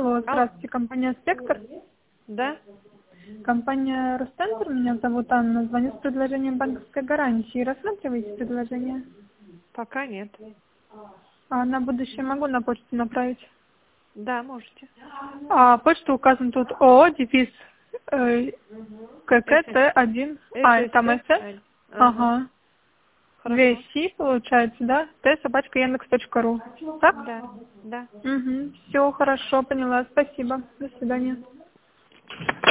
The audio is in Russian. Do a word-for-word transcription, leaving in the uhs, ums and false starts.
Алло, здравствуйте, компания «Спектр». Да? Компания «Росцентр», меня зовут Анна, звоню с предложением банковской гарантии. Рассматриваете предложение? Пока нет. А на будущее могу на почту направить? Да, можете. А почта указана тут ООО, дефис, э, ККТ1. А, там СС? Ага. Две Хорошо. Си получается, да? Т собачка яндекс точка ру. Так? Да, да. Угу. Все хорошо, поняла. Спасибо. До свидания.